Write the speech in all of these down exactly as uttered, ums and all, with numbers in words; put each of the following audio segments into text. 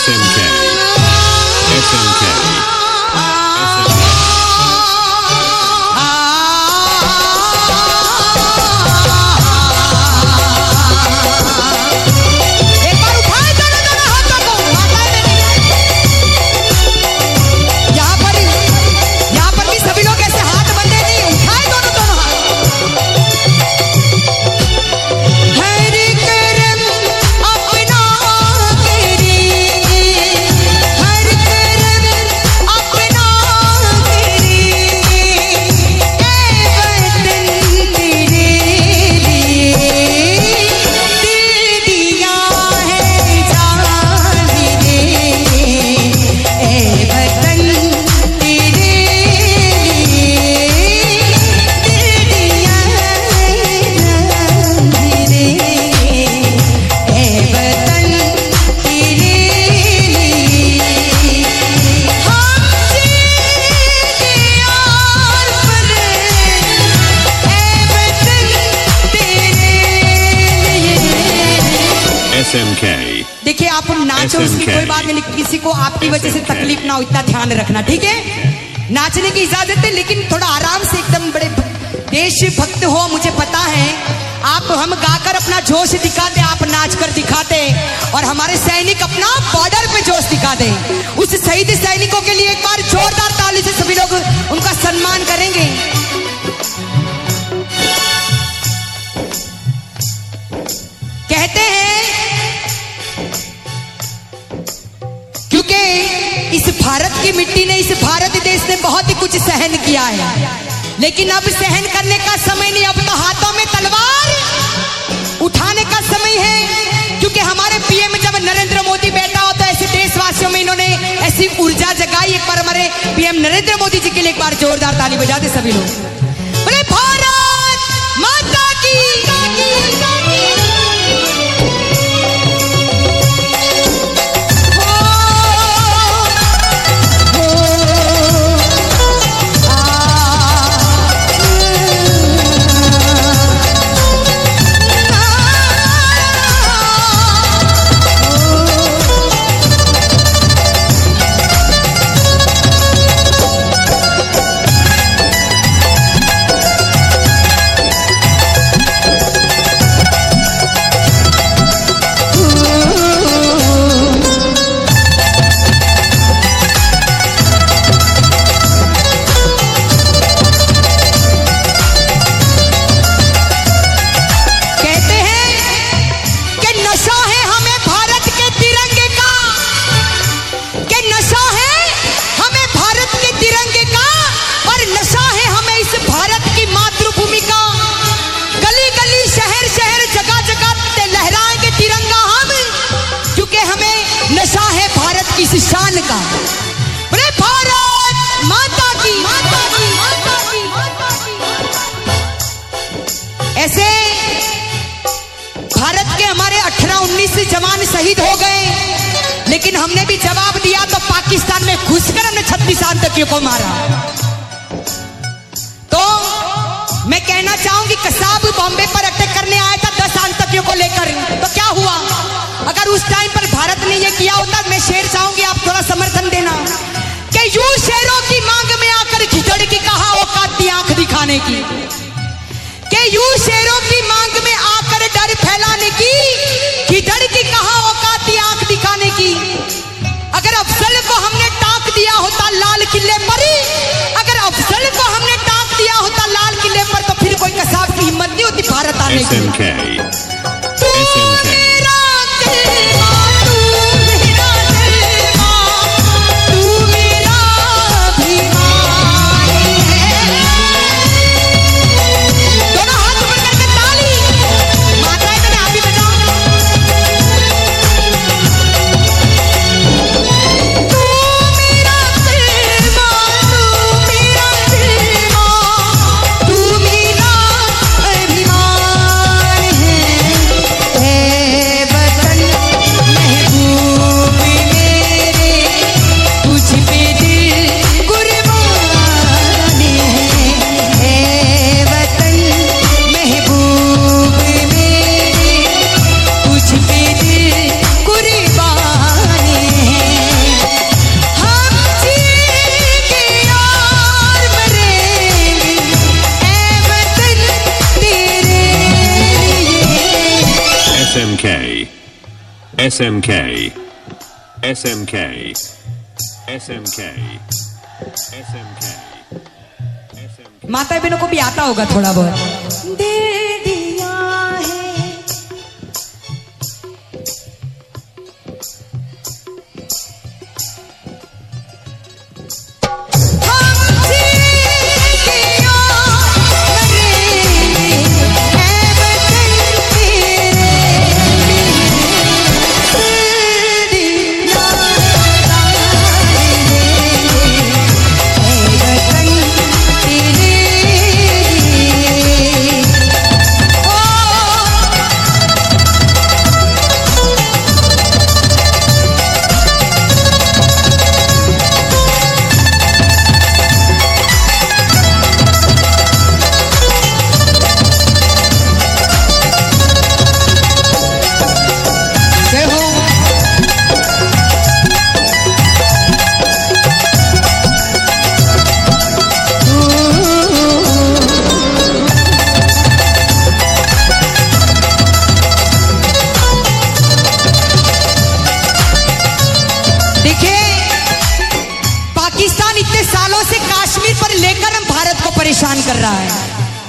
S M K. S M K. S M K. देखिए आप नाचो, उसकी कोई बात नहीं, किसी को आपकी वजह से तकलीफ ना हो, इतना ध्यान रखना, ठीक है? नाचने की इजाजत है, लेकिन थोड़ा आराम से, एकदम बड़े देशभक्त हो, मुझे पता है। आप हम गाकर अपना जोश दिखाते, आप नाचकर दिखाते, और हमारे सैनिक अपना बॉर्डर पे जोश दिखाते। उस शहीद सैनिकों के लिए एक बार जोरदार ताली से सभी लोग उनका सम्मान करेंगे। कहते हैं क्योंकि इस भारत की मिट्टी ने, इस भारत देश ने बहुत ही कुछ सहन किया है, लेकिन अब सहन करने का समय नहीं, अब तो हाथों में तलवार उठाने का समय है। क्योंकि हमारे पीएम जब नरेंद्र मोदी बैठा हो तो ऐसे देशवासियों में इन्होंने ऐसी ऊर्जा जगाई। एक बार हमारे पीएम नरेंद्र मोदी जी के लिए एक बार जोरदार ताली बजा दे सभी लोग। बोले भारत माता की। इस शान का। बोले भारत माता की, माता की, माता की, माता की। ऐसे भारत के हमारे अठारह उन्नीस जवान शहीद हो गए, लेकिन हमने भी जवाब दिया तो पाकिस्तान में घुसकर हमने छत्तीस आतंकियों को मारा। तो मैं कहना चाहूंगी, कसाब बॉम्बे पर अटैक करने आया था दस आतंकियों को लेकर, तो क्या हुआ? अगर उस टाइम पर भारत ने ये किया होता, मैं शेर चाहूंगी आप थोड़ा समर्थन देना, कि यूं शेरों की मांग में आकर घिटड़ की कहा औकात थी आंख दिखाने की, कि यूं शेरों की मांग में आकर डर फैलाने की, घिटड़ की कहा औकात थी आंख दिखाने की। अगर अफजल को हमने टांक दिया होता लाल किले पर, अगर अफजल को हमने टांक दिया होता लाल किले पर, तो फिर कोई कसाब की हिम्मत नहीं होती भारत आने की। S M K. S M K. M K, S M K, S M K, S M K, S M K, S M K. माता बहनों को भी आता होगा थोड़ा बहुत। दे दिया है परेशान कर रहा है,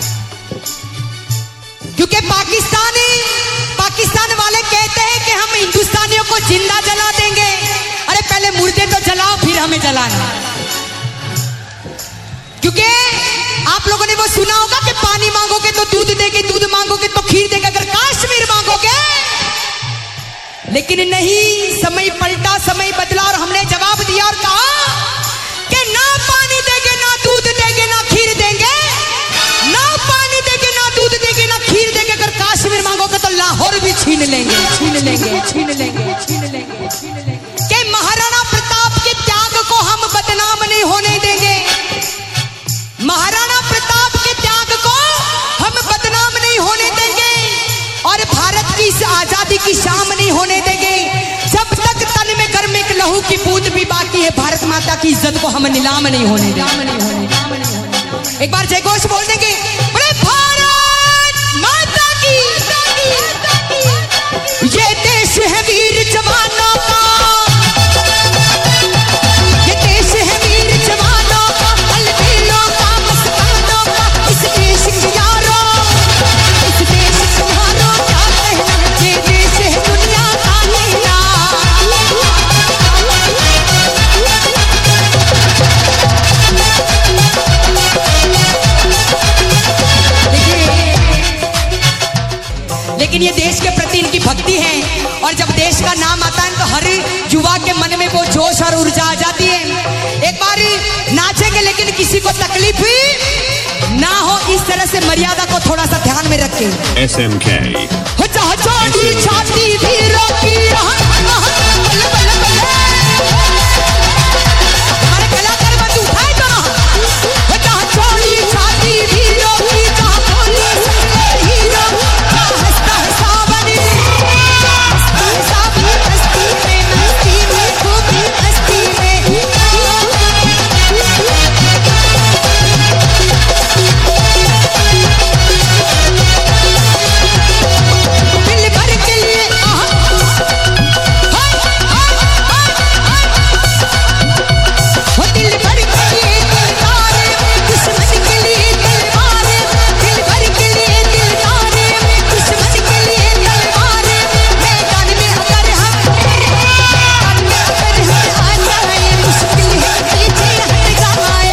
क्योंकि पाकिस्तानी पाकिस्तान वाले कहते हैं कि हम हिंदुस्तानियों को जिंदा जला देंगे। अरे पहले मुर्दे तो जलाओ फिर हमें जलाना। क्योंकि आप लोगों ने वो सुना होगा कि पानी मांगोगे तो दूध देंगे, दूध मांगोगे तो खीर देंगे, अगर कश्मीर मांगोगे। लेकिन नहीं, समय पलटा, समय बदला और हमने जवाब दिया और कहा कि ना पानी देंगे, ना दूध देंगे, ना खीर देंगे, ना पानी देंगे, ना दूध देंगे, ना खीर देंगे। अगर कश्मीर मांगोगे तो लाहौर भी छीन लेंगे, छीन लेंगे, छीन लेंगे, छीन लेंगे, छीन लेंगे। कि महाराणा प्रताप के त्याग को हम बदनाम नहीं होने देंगे। महाराणा प्रताप के त्याग को हम बदनाम नहीं होने देंगे और भारत की इस आजादी की शाम नहीं होने देंगे। जब तक तन में गर्म एक लहू की बूंद भी बाकी है, भारत माता की इज्जत को हम नीलाम नहीं होने देंगे। एक बार जय घोष बोल देंगे, बोले भारत माता की, ये देश है वीर जवानों का, ये देश है वीर जवानों का, अलबेलों का, मस्तानों का। इस देश की यारों, इस देश की यारों क्या कहना, ये देश है दुनिया का नैया। लेकिन ये देश के प्रति इनकी भक्ति है और जब देश का नाम आता है तो हर युवा के मन में वो जोश और ऊर्जा आ जाती है। एक बार नाचेंगे लेकिन किसी को तकलीफ ना हो, इस तरह से मर्यादा को थोड़ा सा ध्यान में रखें। S M K, छाती छाती वीरों की बल बल बल, हमारे कलाकार बंधु उठाए तो ना, जहाँ चोली छाती वीरों की, जहाँ बोली हीरो, हंसता है सावन, हंसता है सावन, हस्ती में मस्ती में खूबी हस्ती में। दिल भर के लिए वो दिल भर के लिए दिलदार, दुश्मन के लिए तलवार, दिल भर के लिए दिलदार, दुश्मन के लिए तलवार। मैदान में अगर हम मैदान में अगर हम आ जाए, मुश्किल है पीछे हट जाए।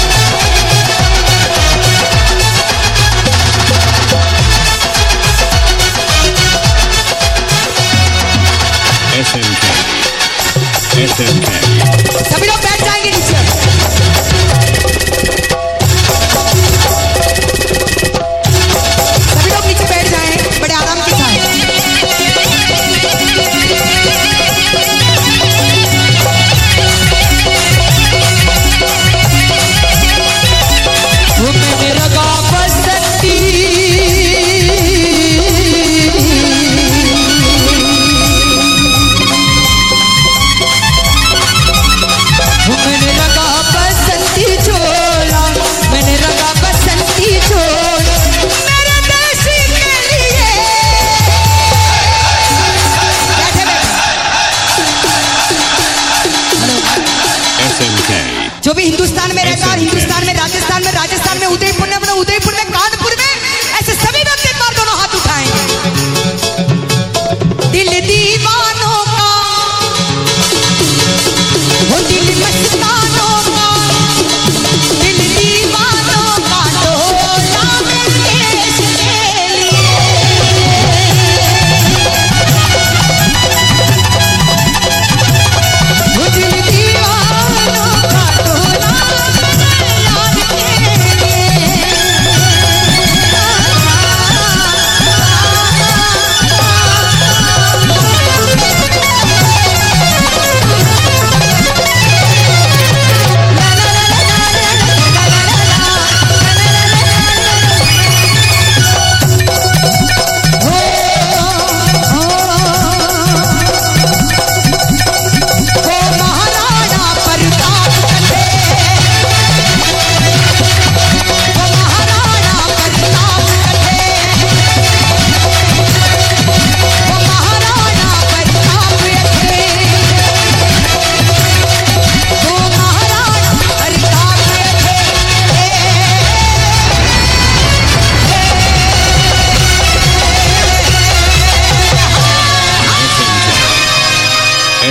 S M K, S M K. सभी लोग बैठ जाएंगे नीचे। सभी लोग नीचे बैठ जाएं बड़े आराम के साथ। वो मैंने रगा बसंती,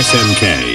S M K.